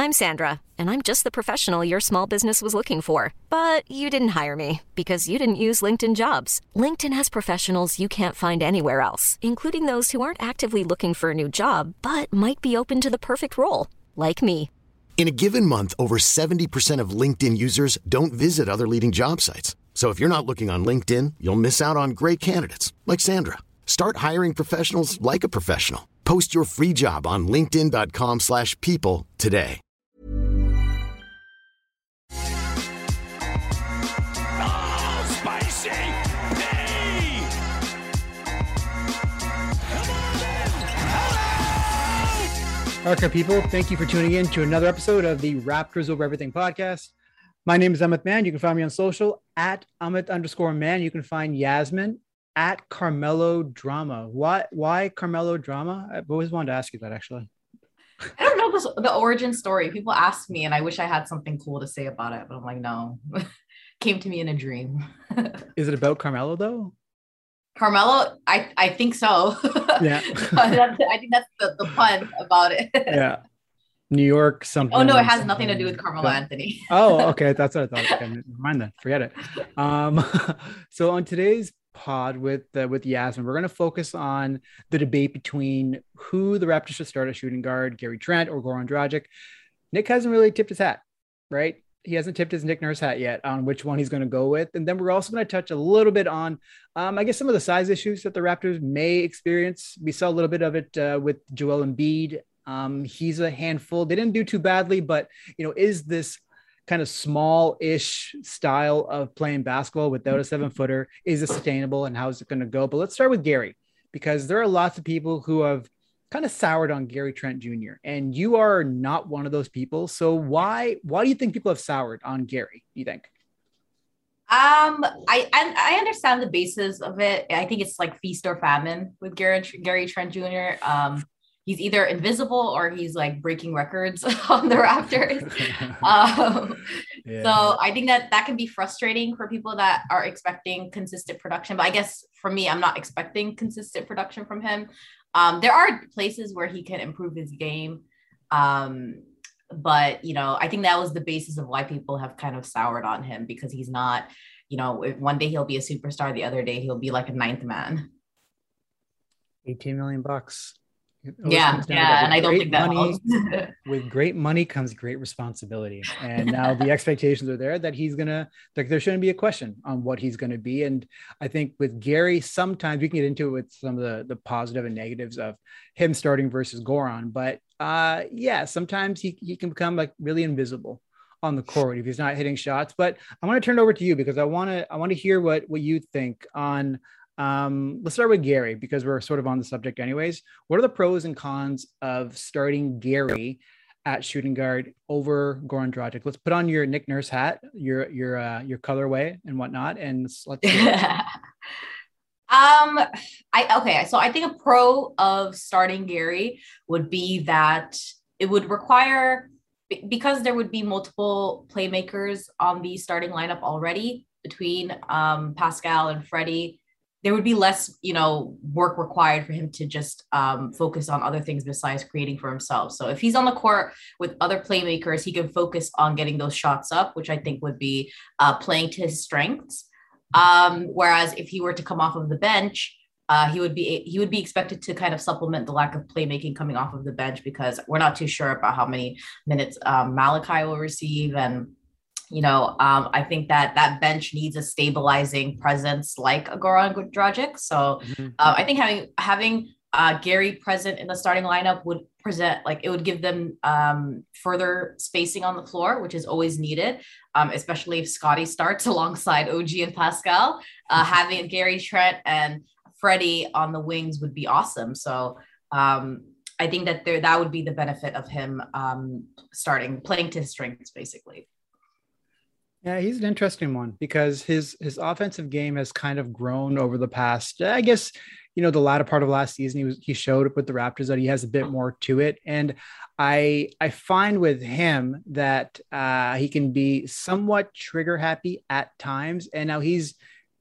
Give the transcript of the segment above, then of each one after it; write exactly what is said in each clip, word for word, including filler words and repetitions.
I'm Sandra, and I'm just the professional your small business was looking for. But you didn't hire me because you didn't use LinkedIn Jobs. LinkedIn has professionals you can't find anywhere else, including those who aren't actively looking for a new job, but might be open to the perfect role, like me. In a given month, over seventy percent of LinkedIn users don't visit other leading job sites. So if you're not looking on LinkedIn, you'll miss out on great candidates like Sandra. Start hiring professionals like a professional. Post your free job on linkedin dot com slash people today. Oh, spicy! Hey! Come on in! Okay, people, thank you for tuning in to another episode of the Raptors Over Everything podcast. My name is Amit Man. You can find me on social at Amit underscore man. You can find Yasmin at Carmelo Drama. Why, why Carmelo Drama? I've always wanted to ask you that, actually. I don't know this, the origin story. People ask me, and I wish I had something cool to say about it, but I'm like, no. Came to me in a dream. Is it about Carmelo, though? Carmelo, I, I think so. Yeah. I think that's the, the pun about it. Yeah. New York, something. Oh, no, it has something. nothing to do with Carmelo Anthony. Oh, okay. That's what I thought. Okay, never mind then. Forget it. Um, so on today's pod with uh, with Yasmin, we're going to focus on the debate between who the Raptors should start at shooting guard, Gary Trent or Goran Dragic. Nick hasn't really tipped his hat, right? He hasn't tipped his Nick Nurse hat yet on which one he's going to go with. And then we're also going to touch a little bit on, um, I guess, some of the size issues that the Raptors may experience. We saw a little bit of it uh, with Joel Embiid. Um, he's a handful. They didn't do too badly, but, you know, is this kind of small-ish style of playing basketball without a seven-footer, is it sustainable, and how is it going to go? But let's start with Gary, because there are lots of people who have kind of soured on Gary Trent Junior, and you are not one of those people. So why why do you think people have soured on Gary, do you think? Um, I, I I understand the basis of it. I think it's like feast or famine with Gary Gary Trent Junior Um, he's either invisible or he's like breaking records on the Raptors. um, yeah. So I think that that can be frustrating for people that are expecting consistent production. But I guess for me, I'm not expecting consistent production from him. Um, there are places where he can improve his game. Um, but, you know, I think that was the basis of why people have kind of soured on him, because he's not, you know, if one day he'll be a superstar, the other day he'll be like a ninth man. eighteen million bucks. Yeah, yeah, and I don't think that money, with great money comes great responsibility, and now the expectations are there that he's gonna, like, there shouldn't be a question on what he's gonna be. And I think with Gary, sometimes we can get into it with some of the the positive and negatives of him starting versus Goran, but uh, yeah, sometimes he he can become like really invisible on the court if he's not hitting shots. But I want to turn it over to you because I want to I want to hear what what you think on. Um, let's start with Gary because we're sort of on the subject anyways. What are the pros and cons of starting Gary at shooting guard over Goran Dragic? Let's put on your Nick Nurse hat, your your uh, your colorway and whatnot, and let's. let's um, I okay. So I think a pro of starting Gary would be that it would require, because there would be multiple playmakers on the starting lineup already between um, Pascal and Freddie. There would be less, you know, work required for him to just um, focus on other things besides creating for himself. So if he's on the court with other playmakers, he can focus on getting those shots up, which I think would be uh, playing to his strengths. Um, whereas if he were to come off of the bench, uh, he would be he would be expected to kind of supplement the lack of playmaking coming off of the bench, because we're not too sure about how many minutes um, Malachi will receive. And You know, um, I think that that bench needs a stabilizing presence like a Goran Dragic. So mm-hmm. uh, I think having having uh, Gary present in the starting lineup would present, like, it would give them um, further spacing on the floor, which is always needed, um, especially if Scotty starts alongside O G and Pascal. Uh, mm-hmm. Having Gary, Trent, and Freddie on the wings would be awesome. So um, I think that there that would be the benefit of him um, starting, playing to his strengths, basically. Yeah, he's an interesting one because his his offensive game has kind of grown over the past, I guess, you know, the latter part of last season. He was he showed up with the Raptors that he has a bit more to it. And I I find with him that uh, he can be somewhat trigger happy at times. And now he's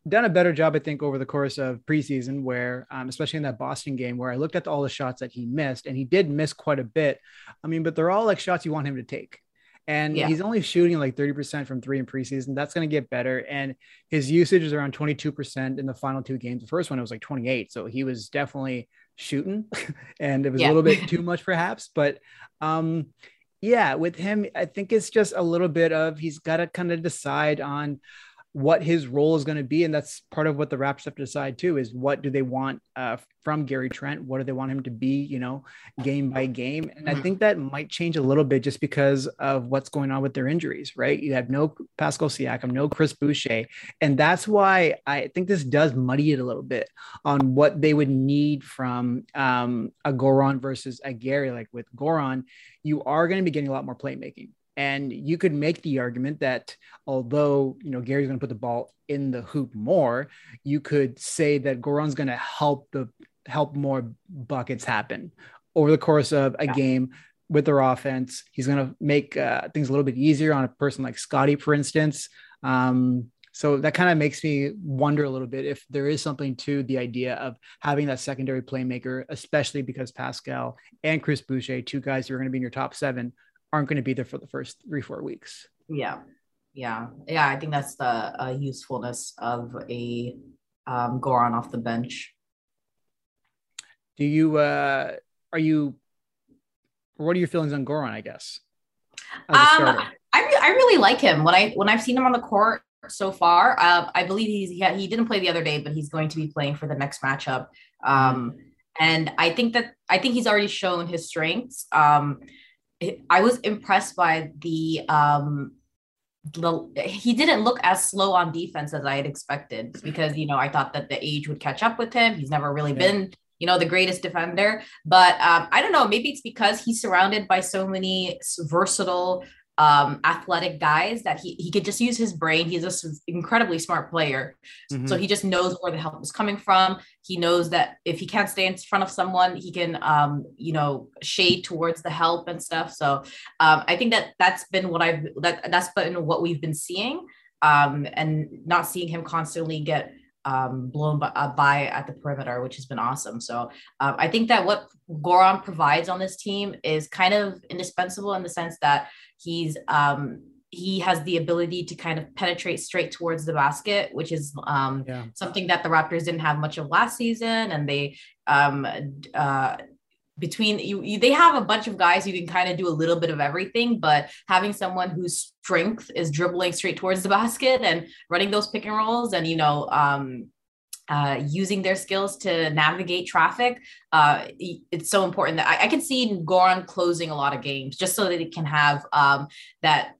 done a better job, I think, over the course of preseason, where, um, especially in that Boston game, where I looked at all the shots that he missed, and he did miss quite a bit. I mean, but they're all like shots you want him to take. And Yeah. he's only shooting like thirty percent from three in preseason. That's going to get better. And his usage is around twenty-two percent in the final two games. The first one, it was like twenty-eight. So he was definitely shooting and it was Yeah. a little bit too much perhaps. But um, yeah, with him, I think it's just a little bit of, he's got to kind of decide on what his role is going to be. And that's part of what the Raptors have to decide too, is what do they want uh, from Gary Trent? What do they want him to be, you know, game by game? And I think that might change a little bit just because of what's going on with their injuries, right? You have no Pascal Siakam, no Chris Boucher. And that's why I think this does muddy it a little bit on what they would need from um, a Goran versus a Gary. Like with Goran, you are going to be getting a lot more playmaking. And you could make the argument that although, you know, Gary's going to put the ball in the hoop more, you could say that Goran's going to help the help more buckets happen over the course of a game with their offense. He's going to make uh, things a little bit easier on a person like Scotty, for instance. Um, so that kind of makes me wonder a little bit if there is something to the idea of having that secondary playmaker, especially because Pascal and Chris Boucher, two guys who are going to be in your top seven, aren't going to be there for the first three, four weeks. Yeah. Yeah. Yeah. I think that's the uh, usefulness of a um, Goran off the bench. Do you, uh, are you, what are your feelings on Goran, I guess? As a Um, starter? I, re- I really like him. When I, when I've seen him on the court so far, uh, I believe he's, he, he didn't play the other day, but he's going to be playing for the next matchup. Um, mm. And I think that, I think he's already shown his strengths. Um, I was impressed by the, um, the, he didn't look as slow on defense as I had expected because, you know, I thought that the age would catch up with him. He's never really yeah. been, you know, the greatest defender, but um, I don't know, maybe it's because he's surrounded by so many versatile, um, athletic guys that he, he could just use his brain. He's just an incredibly smart player. Mm-hmm. So he just knows where the help is coming from. He knows that if he can't stay in front of someone, he can, um, you know, shade towards the help and stuff. So um, I think that that's been what I've, that that's been what we've been seeing um, and not seeing him constantly get um, blown by, uh, by at the perimeter, which has been awesome. So um, I think that what Goran provides on this team is kind of indispensable in the sense that he's, um, he has the ability to kind of penetrate straight towards the basket, which is um, yeah. something that the Raptors didn't have much of last season. And they, um, uh, between you, you, they have a bunch of guys who can kind of do a little bit of everything, but having someone whose strength is dribbling straight towards the basket and running those pick and rolls and, you know, um, uh, using their skills to navigate traffic. Uh, it's so important that I, I can see Goran closing a lot of games just so that it can have um, that,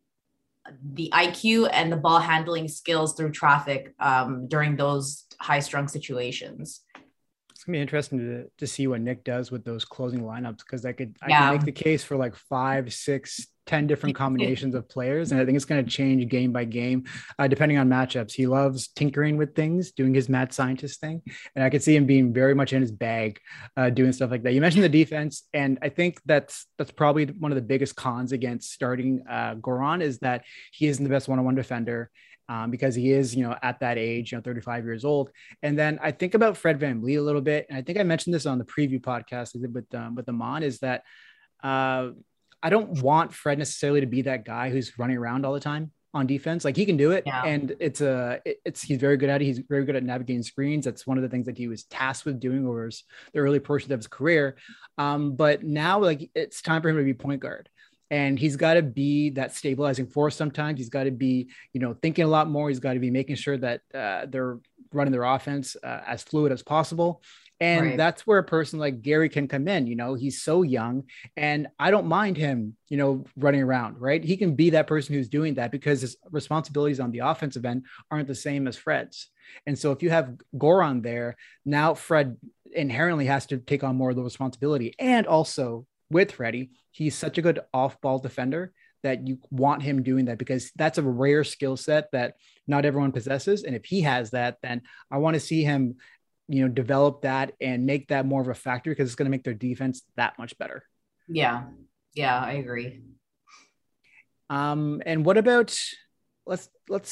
the I Q and the ball handling skills through traffic um, during those high strung situations. It's gonna be interesting to, to see what Nick does with those closing lineups. Cause I could, I yeah. could make the case for like five, six, ten different combinations of players. And I think it's going to change game by game, uh, depending on matchups. He loves tinkering with things, doing his mad scientist thing. And I could see him being very much in his bag, uh, doing stuff like that. You mentioned the defense. And I think that's, that's probably one of the biggest cons against starting uh, Goran is that he isn't the best one-on-one defender. Um, because he is, you know, at that age, you know, thirty-five years old. And then I think about Fred VanVleet a little bit. And I think I mentioned this on the preview podcast with, um, with Amon is that uh, I don't want Fred necessarily to be that guy who's running around all the time on defense. Like he can do it. Yeah. And it's a, it, it's, he's very good at it. He's very good at navigating screens. That's one of the things that he was tasked with doing over his, the early portion of his career. Um, but now like it's time for him to be point guard. And he's got to be that stabilizing force. Sometimes he's got to be, you know, thinking a lot more. He's got to be making sure that uh, they're running their offense uh, as fluid as possible. And right. that's where a person like Gary can come in. You know, he's so young and I don't mind him, you know, running around, right? He can be that person who's doing that because his responsibilities on the offensive end aren't the same as Fred's. And so if you have Goran there, now Fred inherently has to take on more of the responsibility. And also with Freddie, he's such a good off-ball defender that you want him doing that because that's a rare skill set that not everyone possesses. And if he has that, then I want to see him, you know, develop that and make that more of a factor because it's going to make their defense that much better. Yeah. Yeah, I agree. Um, and what about, let's, let's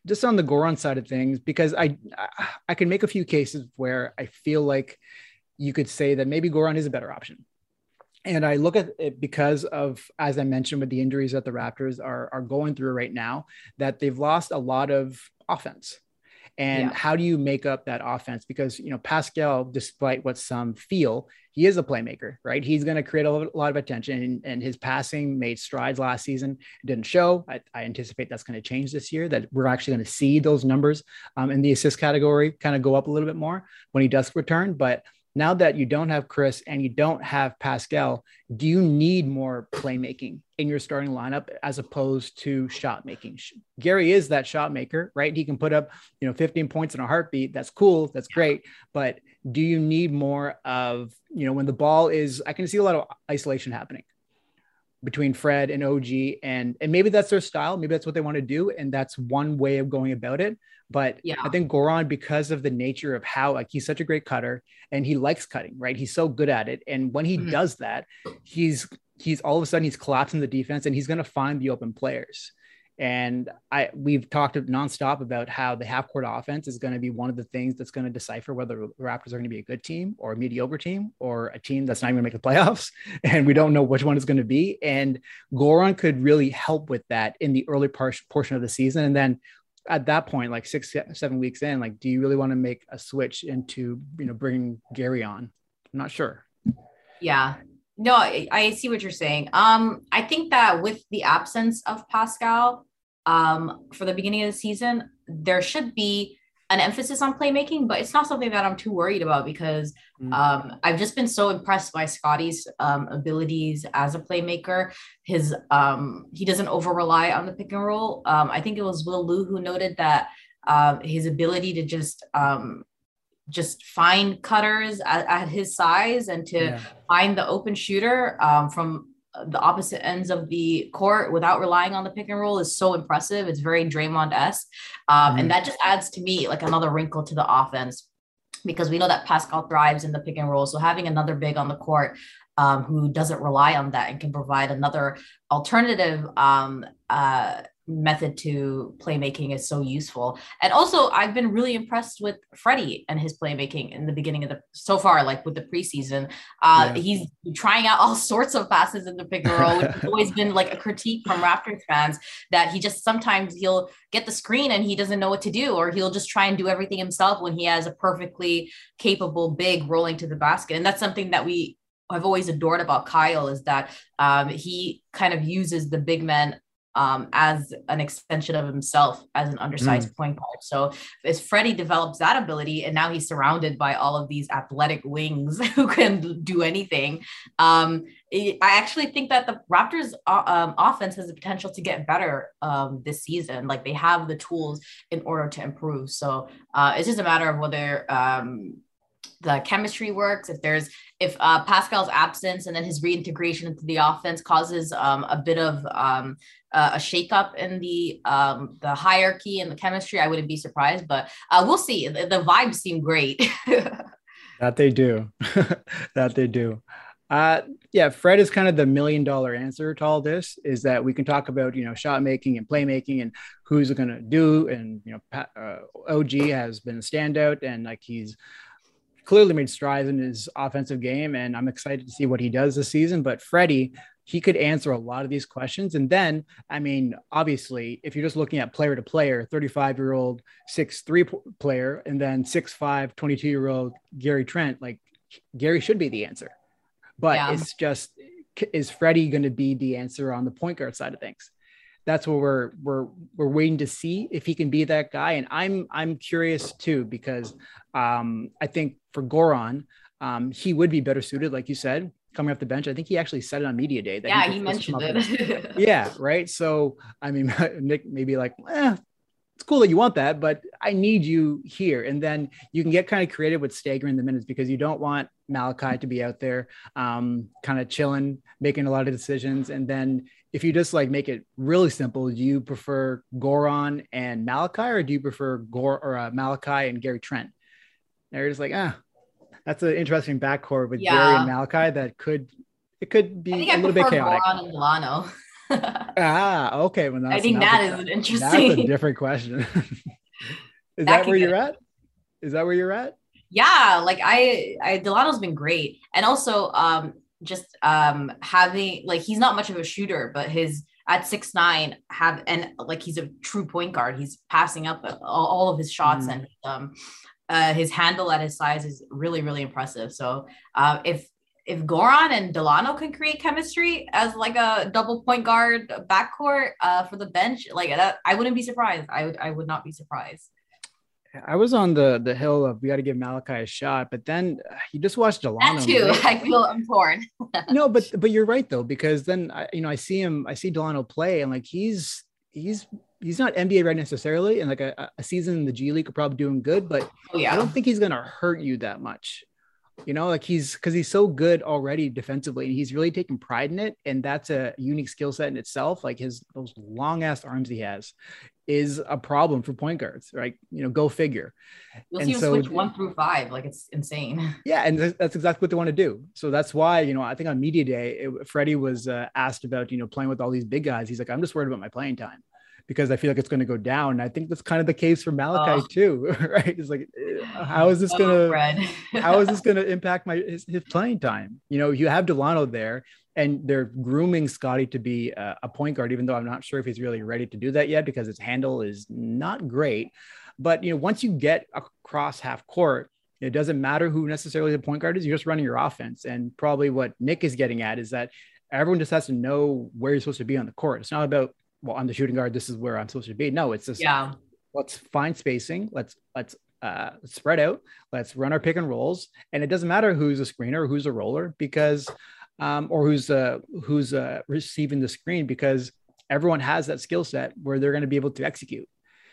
just on the Goran side of things, because I I can make a few cases where I feel like you could say that maybe Goran is a better option. And I look at it because of, as I mentioned, with the injuries that the Raptors are, are going through right now, that they've lost a lot of offense. And yeah. how do you make up that offense? Because, you know, Pascal, despite what some feel, he is a playmaker, right? He's going to create a lot of attention, and, and his passing made strides last season. It didn't show. I, I anticipate that's going to change this year, that we're actually going to see those numbers um, in the assist category kind of go up a little bit more when he does return. But now that you don't have Chris and you don't have Pascal, do you need more playmaking in your starting lineup as opposed to shot making? Gary is that shot maker, right? He can put up, you know, fifteen points in a heartbeat. That's cool. That's great. But do you need more of, you know, when the ball is, I can see a lot of isolation happening between Fred and O G, and, and maybe that's their style. Maybe that's what they want to do. And that's one way of going about it. But yeah. I think Goran, because of the nature of how, like, he's such a great cutter and he likes cutting, right? He's so good at it. And when he mm-hmm. does that, he's, he's all of a sudden he's collapsing the defense and he's going to find the open players. And I, we've talked nonstop about how the half court offense is going to be one of the things that's going to decipher whether the Raptors are going to be a good team or a mediocre team or a team that's not even going to make the playoffs. And we don't know which one it's going to be. And Goran could really help with that in the early par- portion of the season. And then at that point, like six, seven weeks in, like, do you really want to make a switch into, you know, bringing Gary on? I'm not sure. Yeah. No, I, I see what you're saying. Um, I think that with the absence of Pascal, um, for the beginning of the season, there should be an emphasis on playmaking, but it's not something that I'm too worried about because mm. um, I've just been so impressed by Scotty's um, abilities as a playmaker. His um, he doesn't over rely on the pick and roll. Um, I think it was Will Lou who noted that uh, his ability to just um, just find cutters at, at his size and to yeah. find the open shooter um, from the opposite ends of the court without relying on the pick and roll is so impressive. It's very Draymond-esque. Um, mm-hmm. And that just adds to me like another wrinkle to the offense, because we know that Pascal thrives in the pick and roll. So having another big on the court um, who doesn't rely on that and can provide another alternative um, uh, method to playmaking is so useful. And also I've been really impressed with Freddie and his playmaking in the beginning of the, so far, like with the preseason, uh, yeah. he's trying out all sorts of passes in the pick and roll, which has always been like a critique from Raptors fans, that he just, sometimes he'll get the screen and he doesn't know what to do, or he'll just try and do everything himself when he has a perfectly capable big rolling to the basket. And that's something that we have always adored about Kyle, is that um, he kind of uses the big men um, as an extension of himself as an undersized mm. point guard. So as Freddie develops that ability, and now he's surrounded by all of these athletic wings who can do anything. Um, it, I actually think that the Raptors uh, um, offense has the potential to get better um, this season. Like, they have the tools in order to improve. So uh, it's just a matter of whether um, the chemistry works, if there's, if uh, Pascal's absence and then his reintegration into the offense causes um, a bit of um, uh, a shakeup in the um, the hierarchy and the chemistry, I wouldn't be surprised, but uh, we'll see. The, the vibes seem great. That they do. That they do. Uh, yeah, Fred is kind of the million dollar answer to all this, is that we can talk about, you know, shot making and playmaking and who's it going to do. And, you know, Pat, uh, O G has been a standout, and like he's clearly made strides in his offensive game, and I'm excited to see what he does this season. But Freddie, he could answer a lot of these questions. And then, I mean, obviously, if you're just looking at player to player, thirty-five year old six three player, and then six five, twenty-two year old Gary Trent, like, Gary should be the answer. But yeah. It's just, is Freddie going to be the answer on the point guard side of things? That's what we're we're we're waiting to see, if he can be that guy. And I'm I'm curious too, because um, I think for Goran, um, he would be better suited, like you said, coming off the bench. I think he actually said it on media day. That yeah, he, he mentioned it. Yeah, right. So I mean, Nick may be like, eh, it's cool that you want that, but I need you here. And then you can get kind of creative with staggering the minutes, because you don't want Malachi to be out there um, kind of chilling, making a lot of decisions. And then if you just like make it really simple, do you prefer Goran and Malachi, or do you prefer Gor or uh, Malachi and Gary Trent? They're just like, ah, that's an interesting backcourt with yeah. Gary and Malachi. That could, it could be a I little bit chaotic. Goran and Milano. Ah, okay. Well, I that's think now that the- is an that's a interesting. different question. Is That that could where get you're at? Is that where you're at? Yeah, like I, I Delano's been great, and also um just um having like he's not much of a shooter, but his at six nine have and like he's a true point guard. He's passing up all, all of his shots, Mhm. and um uh his handle at his size is really really impressive. So uh, if if Goran and Delano can create chemistry as like a double point guard backcourt uh for the bench, like that, I wouldn't be surprised. I would I would not be surprised. I was on the the hill of we got to give Malachi a shot, but then uh, you just watched That Delano. too, Man. I feel I'm torn. No, but but you're right though, because then I, you know, I see him, I see Delano play, and like he's he's he's not N B A ready necessarily, and like a, a season in the G League could probably do him good, but Oh I yeah. don't think he's gonna hurt you that much. You know, like he's because he's so good already defensively, and he's really taking pride in it, and that's a unique skill set in itself. Like his those long ass arms he has is a problem for point guards, right? You know, go figure. You'll And see him so switch one through five. Like it's insane. yeah, and th- that's exactly what they want to do. So that's why, you know, I think on media day, it, Freddie was uh, asked about, you know, playing with all these big guys. He's like, I'm just worried about my playing time because I feel like it's going to go down. And I think that's kind of the case for Malachi Oh. too, right? It's like, uh, how is this Oh, going to, Fred. how is this going to impact my his, his playing time? You know, you have Delano there, and they're grooming Scotty to be a, a point guard, even though I'm not sure if he's really ready to do that yet because his handle is not great. But you know, once you get across half court, it doesn't matter who necessarily the point guard is. You're just running your offense. And probably what Nick is getting at is that everyone just has to know where you're supposed to be on the court. It's not about, well, I'm the shooting guard, this is where I'm supposed to be. No, it's just Yeah. let's find spacing. Let's let's uh, spread out. Let's run our pick and rolls. And it doesn't matter who's a screener or who's a roller because, um, or who's uh, who's uh, receiving the screen because everyone has that skill set where they're going to be able to execute.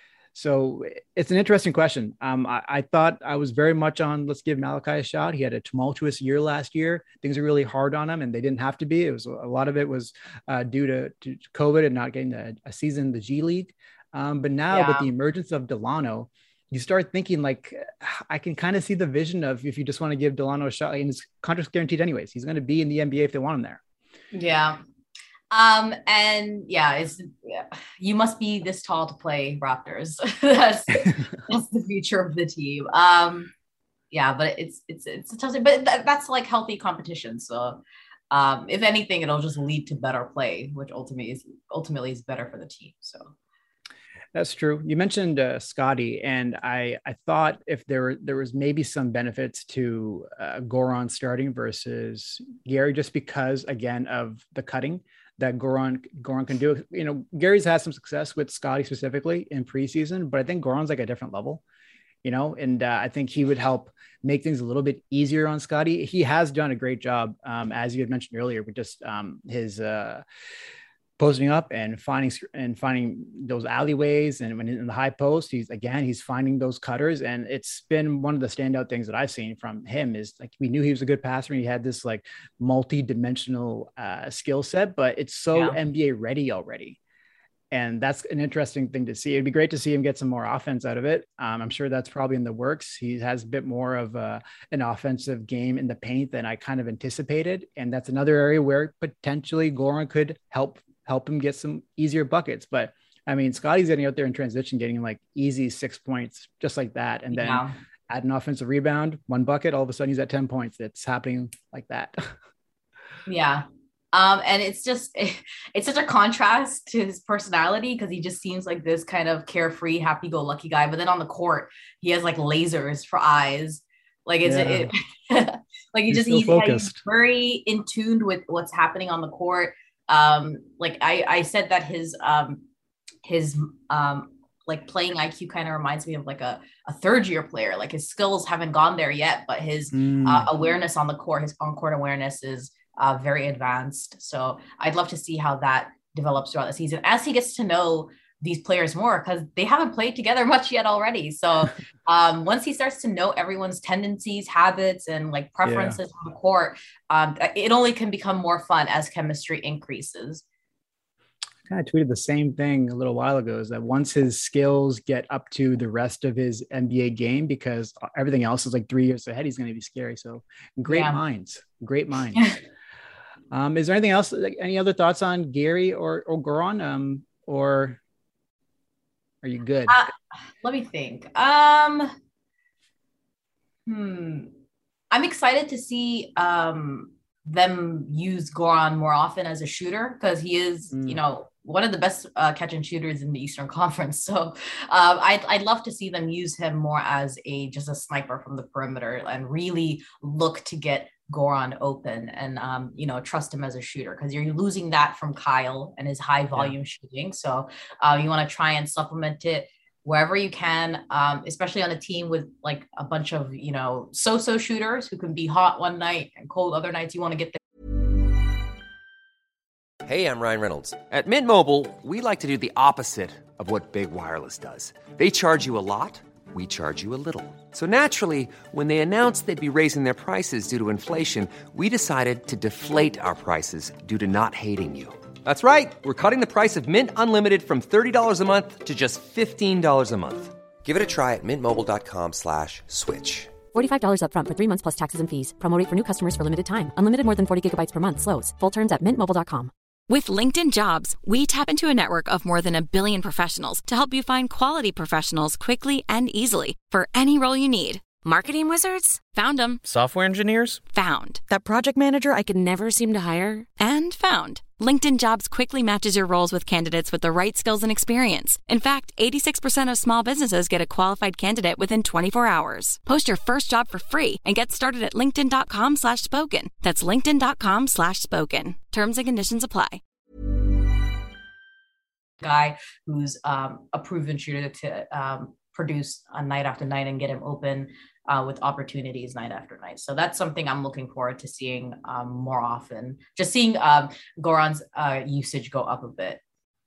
So it's an interesting question. Um, I, I thought I was very much on let's give Malachi a shot. He had a tumultuous year last year. Things are really hard on him, and they didn't have to be. It was a lot of it was uh, due to, to COVID and not getting a, a season in the G League. Um, but now Yeah. with the emergence of Delano, you start thinking like I can kind of see the vision of if you just want to give Delano a shot, and his contract's guaranteed anyways. He's going to be in the N B A if they want him there. Yeah. Um, and yeah, it's yeah, you must be this tall to play Raptors. that's that's the future of the team. Um, yeah, but it's it's it's a tough thing, but th- that's like healthy competition. So um, if anything, it'll just lead to better play, which ultimately is ultimately is better for the team. So That's true. You mentioned uh, Scotty, and I I thought if there were there was maybe some benefits to uh, Goran starting versus Gary, just because again of the cutting that Goran Goran can do. You know, Gary's had some success with Scotty specifically in preseason, but I think Goran's like a different level. You know, and uh, I think he would help make things a little bit easier on Scotty. He has done a great job, um, as you had mentioned earlier, with just um, his. Uh, posting up and finding and finding those alleyways, and when in the high post, he's again he's finding those cutters, and it's been one of the standout things that I've seen from him. Is like we knew he was a good passer, and he had this like multi-dimensional uh, skill set, but it's so Yeah. N B A ready already, and that's an interesting thing to see. It'd be great to see him get some more offense out of it. Um, I'm sure that's probably in the works. He has a bit more of a, an offensive game in the paint than I kind of anticipated, and that's another area where potentially Goran could help. help him get some easier buckets. But I mean, Scotty's getting out there in transition, getting like easy six points, just like that. And then yeah. add an offensive rebound, one bucket, all of a sudden he's at ten points. It's happening like that. Yeah. Um, and it's just, it's such a contrast to his personality because he just seems like this kind of carefree, happy go lucky guy. But then on the court, he has like lasers for eyes. Like it's, Yeah. it, like he He's just, so he's, focused. he's very in tune with what's happening on the court. Um, like I, I said that his, um, his, um, like playing I Q kind of reminds me of like a, a third year player. Like his skills haven't gone there yet, but his Mm. uh, awareness on the court, his on court awareness is uh, very advanced. So I'd love to see how that develops throughout the season as he gets to know these players more, because they haven't played together much yet already. So um, once he starts to know everyone's tendencies, habits, and like preferences on the court, um, it only can become more fun as chemistry increases. I kind of tweeted the same thing a little while ago, is that once his skills get up to the rest of his N B A game, because everything else is like three years ahead, he's going to be scary. So great Yeah. minds, great minds. Um, is there anything else? Like, any other thoughts on Gary or or Goran? Um, or are you good? Uh, let me think. Um, hmm. I'm excited to see um them use Goran more often as a shooter because he is, mm. you know, one of the best uh, catch and shooters in the Eastern Conference. So uh, I'd, I'd love to see them use him more as a just a sniper from the perimeter and really look to get Goran open and, um, you know, trust him as a shooter because you're losing that from Kyle and his high volume yeah. shooting. So uh, you want to try and supplement it wherever you can, um, especially on a team with like a bunch of, you know, so-so shooters who can be hot one night and cold other nights. You want to get there. Hey, I'm Ryan Reynolds. At Mint Mobile, we like to do the opposite of what Big Wireless does. They charge you a lot, we charge you a little. So naturally, when they announced they'd be raising their prices due to inflation, we decided to deflate our prices due to not hating you. That's right. We're cutting the price of Mint Unlimited from thirty dollars a month to just fifteen dollars a month. Give it a try at mintmobile.com slash switch. forty-five dollars up front for three months plus taxes and fees. Promo rate for new customers for limited time. Unlimited more than forty gigabytes per month. Slows full terms at mint mobile dot com. With LinkedIn Jobs, we tap into a network of more than a billion professionals to help you find quality professionals quickly and easily for any role you need. Marketing wizards? Found them. Software engineers? Found. That project manager I could never seem to hire? And found. LinkedIn Jobs quickly matches your roles with candidates with the right skills and experience. In fact, eighty-six percent of small businesses get a qualified candidate within twenty-four hours. Post your first job for free and get started at linkedin.com slash spoken. That's linkedin.com slash spoken. Terms and conditions apply. Guy who's um, a proven shooter to um, produce a night after night and get him open uh, with opportunities night after night. So that's something I'm looking forward to seeing um, more often. Just seeing um, Goran's uh, usage go up a bit.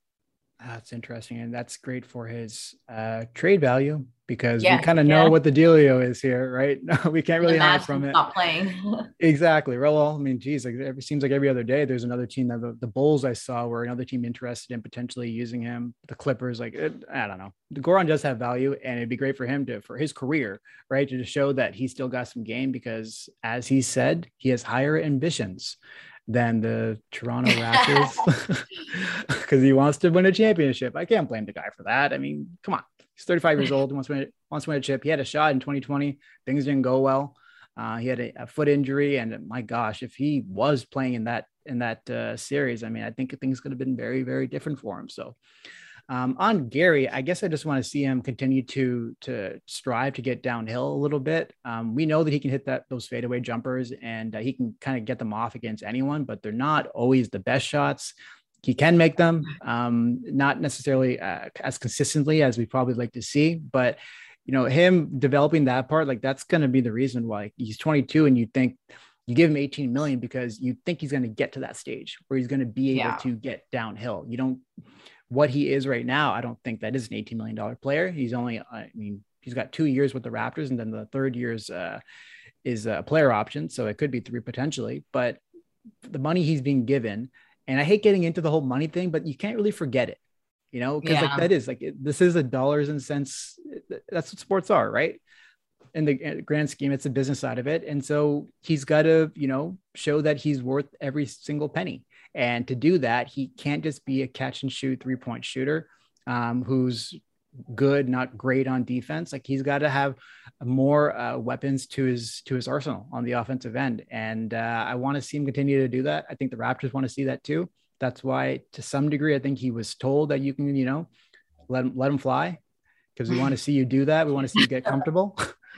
That's interesting. And that's great for his uh, trade value because yeah, we kind of yeah. know what the dealio is here, right? We can't really hide from it. Not playing. Exactly. Well, I mean, geez, like it seems like every other day there's another team that the, the Bulls I saw were another team interested in potentially using him. The Clippers, like, it, I don't know. The Goran does have value and it'd be great for him to, for his career, right? To show that he's still got some game because as he said, he has higher ambitions than the Toronto Raptors because he wants to win a championship. I can't blame the guy for that. I mean, come on. He's thirty-five years old, wants to win, wants to win a chip. He had a shot in twenty twenty. Things didn't go well. Uh, he had a, a foot injury. And my gosh, if he was playing in that in that uh, series, I mean, I think things could have been very, very different for him. So um, on Gary, I guess I just want to see him continue to to strive to get downhill a little bit. Um, we know that he can hit that those fadeaway jumpers and uh, he can kind of get them off against anyone, but they're not always the best shots. He can make them, um, not necessarily uh, as consistently as we probably like to see, but you know, him developing that part, like that's going to be the reason why he's twenty-two and you think you give him eighteen million because you think he's going to get to that stage where he's going to be able yeah. to get downhill. You don't, what he is right now, I don't think that is an eighteen million dollars player. He's only, I mean, he's got two years with the Raptors and then the third year's uh, is a player option. So it could be three potentially, but the money he's being given, and I hate getting into the whole money thing, but you can't really forget it, you know, because yeah. like that is like, it, this is a dollars and cents. That's what sports are, right? In the grand scheme, it's a business side of it. And so he's got to, you know, show that he's worth every single penny. And to do that, he can't just be a catch and shoot three point shooter um, who's good, not great on defense. Like he's got to have more uh, weapons to his, to his arsenal on the offensive end. And uh, I want to see him continue to do that. I think the Raptors want to see that too. That's why to some degree, I think he was told that you can, you know, let him, let him fly because we want to see you do that. We want to see you get comfortable.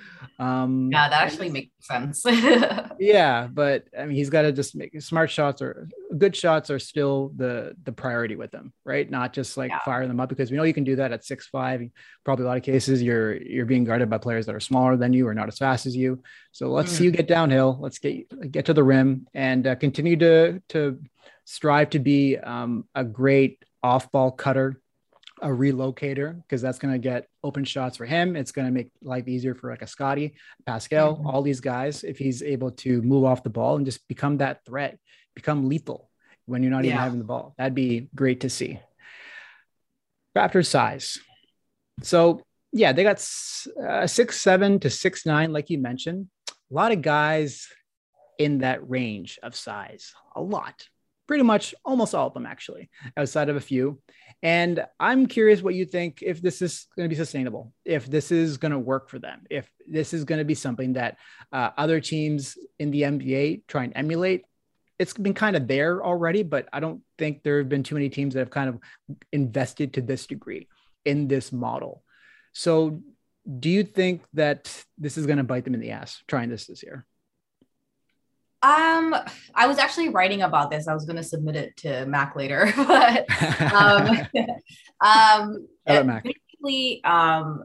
Um, yeah, that actually makes sense. yeah, but I mean, he's got to just make smart shots or good shots are still the the priority with him, right? Not just like yeah. fire them up because we know you can do that at six five. Probably a lot of cases you're you're being guarded by players that are smaller than you or not as fast as you. So let's mm. see you get downhill. Let's get get to the rim and uh, continue to to strive to be um, a great off ball cutter, a relocator, because that's going to get open shots for him. It's going to make life easier for like a Scotty, Pascal, mm-hmm. all these guys, if he's able to move off the ball and just become that threat, become lethal when you're not yeah. even having the ball. That'd be great to see. Raptors size. So yeah, they got uh, six, seven to six, nine, like you mentioned, a lot of guys in that range of size a lot. Pretty much almost all of them, actually, outside of a few. And I'm curious what you think, if this is going to be sustainable, if this is going to work for them, if this is going to be something that uh, other teams in the N B A try and emulate. It's been kind of there already, but I don't think there have been too many teams that have kind of invested to this degree in this model. So do you think that this is going to bite them in the ass trying this this year? Um, I was actually writing about this. I was going to submit it to Mac later, but um, um, Mac. basically, um,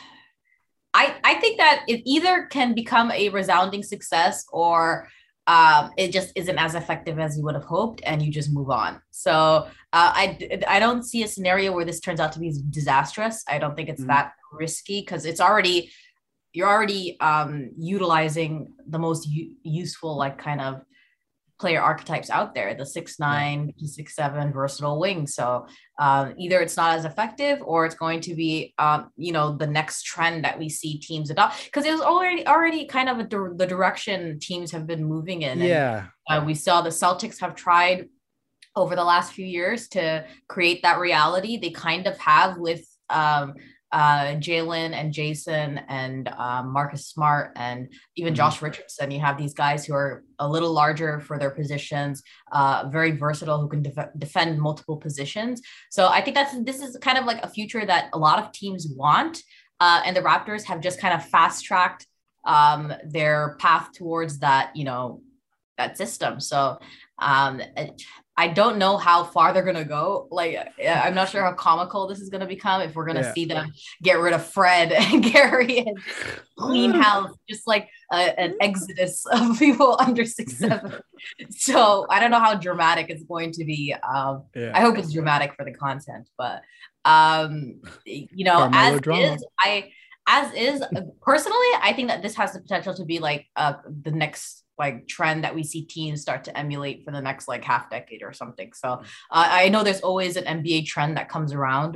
I I think that it either can become a resounding success, or um, it just isn't as effective as you would have hoped, and you just move on. So uh, I I don't see a scenario where this turns out to be disastrous. I don't think it's mm-hmm. that risky, because it's already. You're already um, utilizing the most u- useful, like, kind of player archetypes out there, the six nine, six seven versatile wing. So um, either it's not as effective, or it's going to be, um, you know, the next trend that we see teams adopt, because it was already already kind of a di- the direction teams have been moving in. Yeah, and, uh, we saw the Celtics have tried over the last few years to create that reality. They kind of have with. Um, uh, Jalen and Jason and um, Marcus Smart and even Josh Richardson. You have these guys who are a little larger for their positions, uh, very versatile, who can def- defend multiple positions. So I think that's this is kind of like a future that a lot of teams want. Uh, and the Raptors have just kind of fast tracked um, their path towards that, you know, that system. So um, I don't know how far they're going to go. Like, I'm not sure how comical this is going to become, if we're going to yeah. see them get rid of Fred and Gary and clean house, just like a, an exodus of people under six seven. So I don't know how dramatic it's going to be. Um, yeah. I hope it's dramatic for the content, but um, you know, Carmelo as drama. is, I, as is personally, I think that this has the potential to be like uh, the next like trend that we see teams start to emulate for the next like half decade or something. So uh, I know there's always an N B A trend that comes around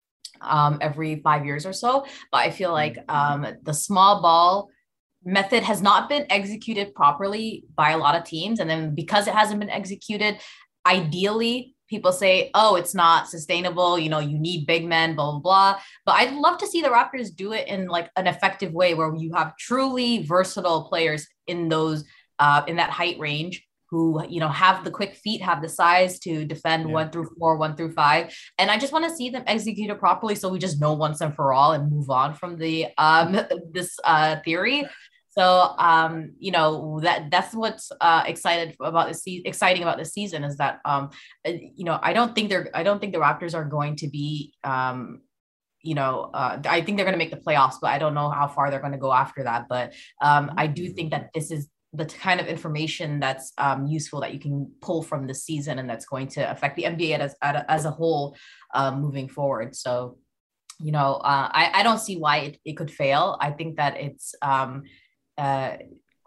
um, every five years or so, but I feel like um, the small ball method has not been executed properly by a lot of teams. And then because it hasn't been executed, ideally people say, oh, it's not sustainable. You know, you need big men, blah, blah, blah. But I'd love to see the Raptors do it in like an effective way where you have truly versatile players in those Uh, in that height range, who, you know, have the quick feet, have the size to defend yeah. one through four, one through five. And I just want to see them execute it properly, so we just know once and for all and move on from the um, this uh, theory. So, um, you know, that that's what's uh, excited about this se- exciting about this season is that, um, you know, I don't think they're I don't think the Raptors are going to be, um, you know, uh, I think they're going to make the playoffs, but I don't know how far they're going to go after that. But um, I do think that this is the kind of information that's um, useful that you can pull from this season, and that's going to affect the N B A as, as a whole uh, moving forward. So, you know, uh, I, I don't see why it, it could fail. I think that it's um, uh,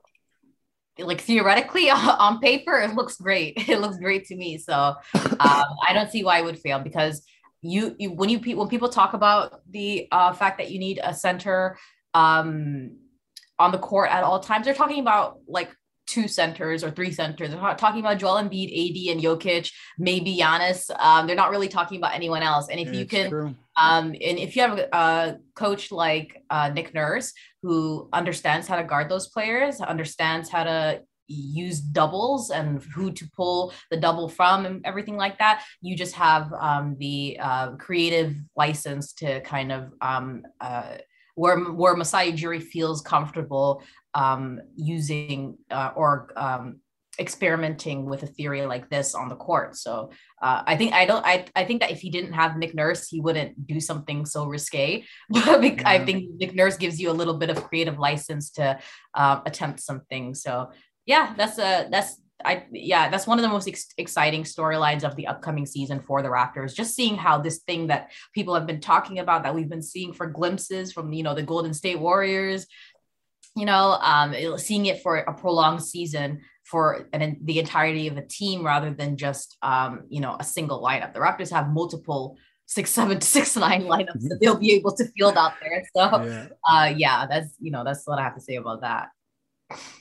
like theoretically on paper, it looks great. It looks great to me. So um, I don't see why it would fail, because you, you when you when people talk about the uh, fact that you need a center um, on the court at all times, they're talking about like two centers or three centers. They're not talking about Joel Embiid, A D, and Jokic, maybe Giannis. Um, they're not really talking about anyone else. And if yeah, you can, um, and if you have a, a coach like uh, Nick Nurse, who understands how to guard those players, understands how to use doubles and who to pull the double from and everything like that, you just have um, the uh, creative license to kind of um, uh, where where Masai Ujiri feels comfortable um, using uh, or um, experimenting with a theory like this on the court. So uh, I think I don't I, I think that if he didn't have Nick Nurse, he wouldn't do something so risque. But yeah. I think Nick Nurse gives you a little bit of creative license to uh, attempt something. So yeah, that's a that's I yeah, that's one of the most ex- exciting storylines of the upcoming season for the Raptors. Just seeing how this thing that people have been talking about, that we've been seeing for glimpses from, you know, the Golden State Warriors, you know, um, seeing it for a prolonged season for an, the entirety of a team rather than just, um, you know, a single lineup. The Raptors have multiple six, seven, six, nine lineups that they'll be able to field out there. So, yeah, uh, yeah that's, you know, that's what I have to say about that.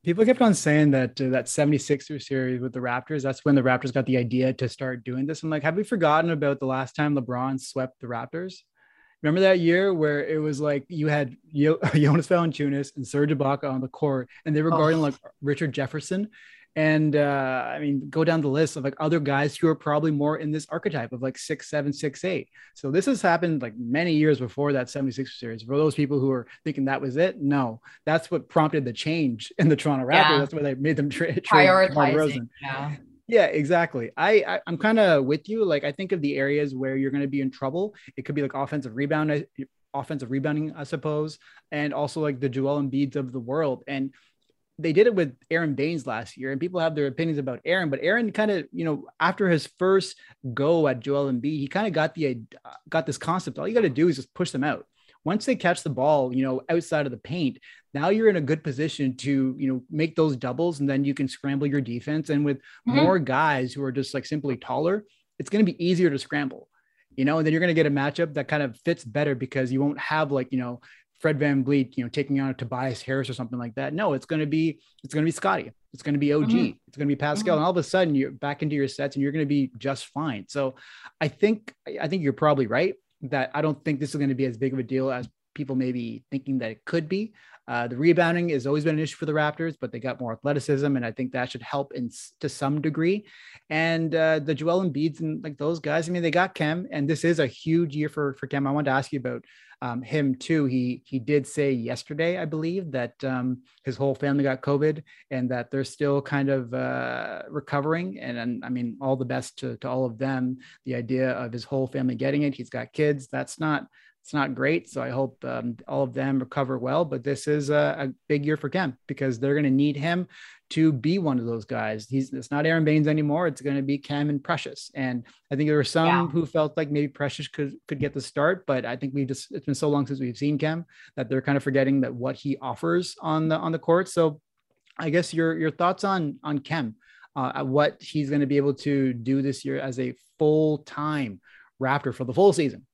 People kept on saying that uh, that seventy-sixers series with the Raptors, that's when the Raptors got the idea to start doing this. I'm like, have we forgotten about the last time LeBron swept the Raptors? Remember that year where it was like you had Yo- Jonas Valanciunas and Serge Ibaka on the court, and they were guarding Oh. like Richard Jefferson. And uh, I mean, go down the list of like other guys who are probably more in this archetype of like six, seven, six, eight. So this has happened like many years before that seventy-six series. For those people who are thinking that was it, no, that's what prompted the change in the Toronto Raptors. Yeah. That's why they made them tra- trade DeMar Prioritizing. DeRozan. Yeah. Yeah, exactly. I, I I'm kind of with you. Like I think of the areas where you're going to be in trouble. It could be like offensive rebound, uh, offensive rebounding, I suppose, and also like the Joel Embiids of the world. And they did it with Aaron Baines last year, and people have their opinions about Aaron, but Aaron kind of, you know, after his first go at Joel Embiid, he kind of got the, uh, got this concept. All you got to do is just push them out. Once they catch the ball, you know, outside of the paint, now you're in a good position to, you know, make those doubles, and then you can scramble your defense. And with Mhm. more guys who are just like simply taller, it's going to be easier to scramble, you know, and then you're going to get a matchup that kind of fits better because you won't have like, you know, Fred VanVleet, you know, taking on a Tobias Harris or something like that. No, it's going to be, it's going to be Scotty. It's going to be O G. Mhm. It's going to be Pascal. Mhm. And all of a sudden you're back into your sets and you're going to be just fine. So I think, I think you're probably right that I don't think this is going to be as big of a deal as people may be thinking that it could be. Uh, the rebounding has always been an issue for the Raptors, but they got more athleticism, and I think that should help in to some degree. And uh, the Joel Embiids and like those guys, I mean, they got Kem, and this is a huge year for for Kem. I wanted to ask you about um, him too. He he did say yesterday, I believe, that um, his whole family got COVID, and that they're still kind of uh, recovering. And, and I mean, all the best to to all of them. The idea of his whole family getting it, he's got kids. That's not. It's not great. So I hope um, all of them recover well, but this is a, a big year for Kem because they're going to need him to be one of those guys. He's it's not Aaron Baines anymore. It's going to be Kem and Precious. And I think there were some Yeah. who felt like maybe Precious could, could get the start, but I think we just, it's been so long since we've seen Kem that they're kind of forgetting that what he offers on the, on the court. So I guess your, your thoughts on, on Kem, uh, what he's going to be able to do this year as a full-time Raptor for the full season.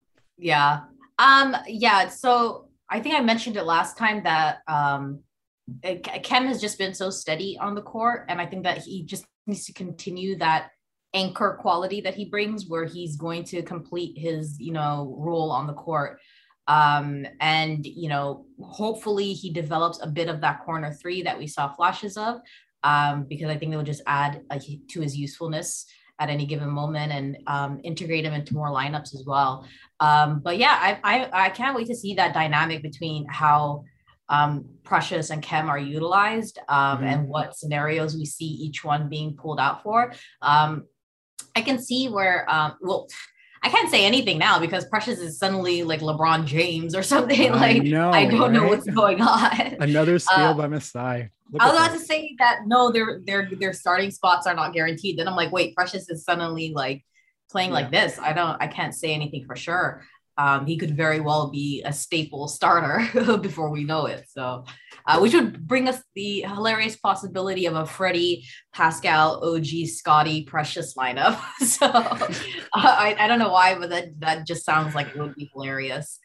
Yeah. Um, yeah. So I think I mentioned it last time that um, it- Kem has just been so steady on the court. And I think that he just needs to continue that anchor quality that he brings where he's going to complete his, you know, role on the court. Um, and, you know, hopefully he develops a bit of that corner three that we saw flashes of, um, because I think it will just add uh, to his usefulness at any given moment and um, integrate him into more lineups as well. Um, but yeah, I, I I can't wait to see that dynamic between how um, Precious and Kem are utilized um, Mhm. and what scenarios we see each one being pulled out for. Um, I can see where, um, well, I can't say anything now because Precious is suddenly like LeBron James or something. I Like know, I don't know right? what's going on. Another steal Uh, by Masai. Look I was at about that. to say that no, their their their starting spots are not guaranteed. Then I'm like, wait, Precious is suddenly like playing like this. I don't, I can't say anything for sure. Um, he could very well be a staple starter before we know it. So, uh, which would bring us the hilarious possibility of a Freddie, Pascal, O G, Scotty, Precious lineup. So, uh, I I don't know why, but that that just sounds like it would be hilarious.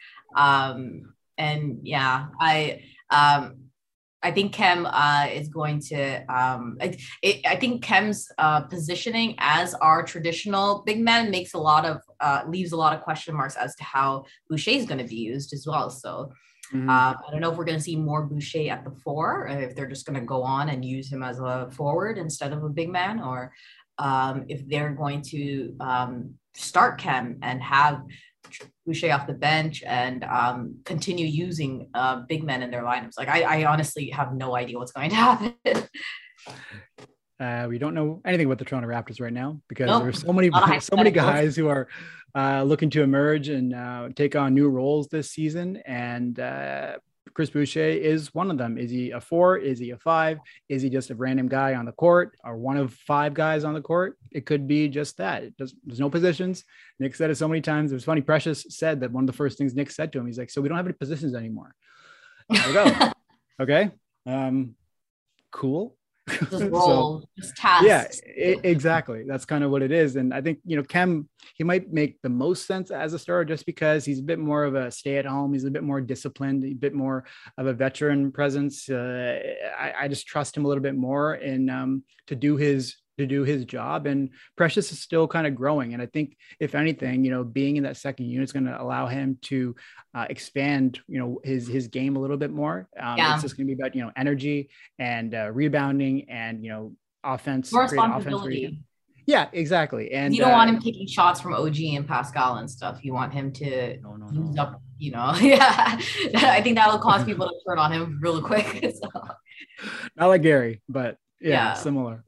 Um, and yeah, I um. I think Kem uh, is going to, um, it, it, I think Kem's uh, positioning as our traditional big man makes a lot of, uh, leaves a lot of question marks as to how Boucher is going to be used as well. So Mhm. uh, I don't know if we're going to see more Boucher at the four, or if they're just going to go on and use him as a forward instead of a big man, or um, if they're going to um, start Kem and have Boucher off the bench and um, continue using uh, big men in their lineups. Like I, I honestly have no idea what's going to happen. Uh, we don't know anything about the Toronto Raptors right now because Nope. there's so many, A lot of so many hypotheticals. guys who are uh, looking to emerge and uh, take on new roles this season. And uh, Chris Boucher is one of them. Is he a four? Is he a five? Is he just a random guy on the court or one of five guys on the court? It could be just that. It does, there's no positions. Nick said it so many times. It was funny. Precious said that one of the first things Nick said to him, he's like, so we don't have any positions anymore. There we go. Okay. Um, cool. Just roll, so, just tasks. Yeah, it, exactly. That's kind of what it is. And I think, you know, Kem, he might make the most sense as a starter just because he's a bit more of a stay at home. He's a bit more disciplined, a bit more of a veteran presence. Uh, I, I just trust him a little bit more in um, to do his to do his job. And Precious is still kind of growing. And I think if anything, you know, being in that second unit is going to allow him to uh, expand, you know, his, his game a little bit more. Um, yeah. It's just going to be about, you know, energy and uh, rebounding and, you know, offense. More responsibility. Offense yeah, exactly. And you don't uh, want him taking shots from O G and Pascal and stuff. You want him to no, no, use no. up, you know, yeah. I think that will cause people to turn on him really quick. So. Not like Gary, but yeah, yeah. similar.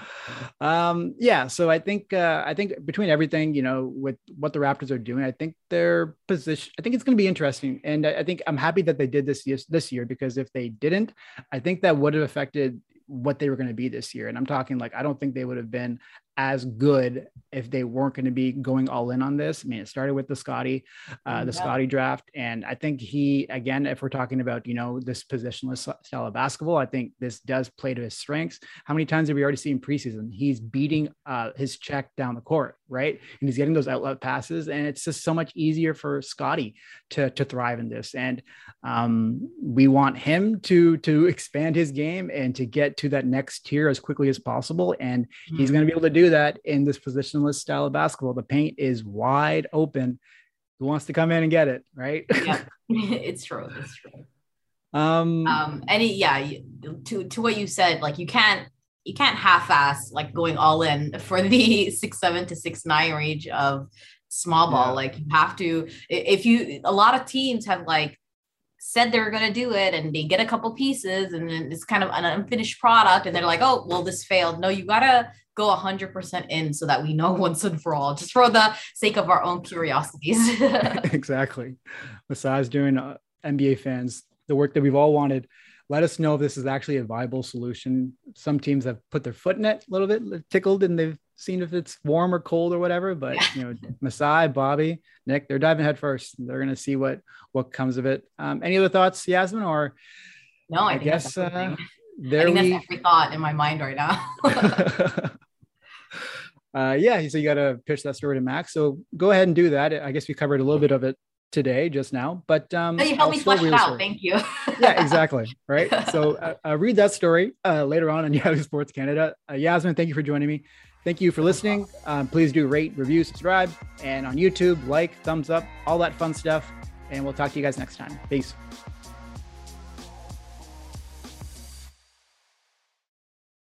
um, yeah. So I think, uh, I think between everything, you know, with what the Raptors are doing, I think their position, I think it's going to be interesting. And I, I think I'm happy that they did this year, this year, because if they didn't, I think that would have affected what they were going to be this year. And I'm talking like, I don't think they would have been as good if they weren't going to be going all in on this. I mean, it started with the Scotty, uh, the yeah. Scotty draft. And I think he, again, if we're talking about, you know, this positionless style of basketball, I think this does play to his strengths. How many times have we already seen preseason? He's beating uh, his check down the court, right? And he's getting those outlet passes. And it's just so much easier for Scotty to, to thrive in this. And um, we want him to, to expand his game and to get to that next tier as quickly as possible. And mm-hmm. he's going to be able to do that in this positionless style of basketball. The paint is wide open. Who wants to come in and get it, right? Yeah, it's true. It's true. Um, um, and it, yeah, to to what you said, like you can't you can't half-ass like going all in for the six seven to six nine range of small ball. Yeah. Like you have to. If you, a lot of teams have like said they were going to do it, and they get a couple pieces, and then it's kind of an unfinished product, and they're like, oh, well, this failed. No, you gotta go one hundred percent in so that we know once and for all, just for the sake of our own curiosities. Exactly. Besides doing uh, N B A fans, the work that we've all wanted, let us know if this is actually a viable solution. Some teams have put their foot in it a little bit, tickled, and they've seen if it's warm or cold or whatever. But, yeah. you know, Masai, Bobby, Nick, they're diving head first. They're going to see what what comes of it. Um, any other thoughts, Yasmin? Or no, I, I guess uh, there I think we... that's every thought in my mind right now. uh, yeah, so you got to pitch that story to Max. So go ahead and do that. I guess we covered a little bit of it today, just now, but um, no, you helped me flesh it out. Thank you. Yeah, exactly. Right. So uh, uh, read that story uh, later on on Yahoo Sports Canada. Uh, Yasmin, thank you for joining me. Thank you for listening. Um, please do rate, review, subscribe, and on YouTube, like, thumbs up, all that fun stuff. And we'll talk to you guys next time. Peace.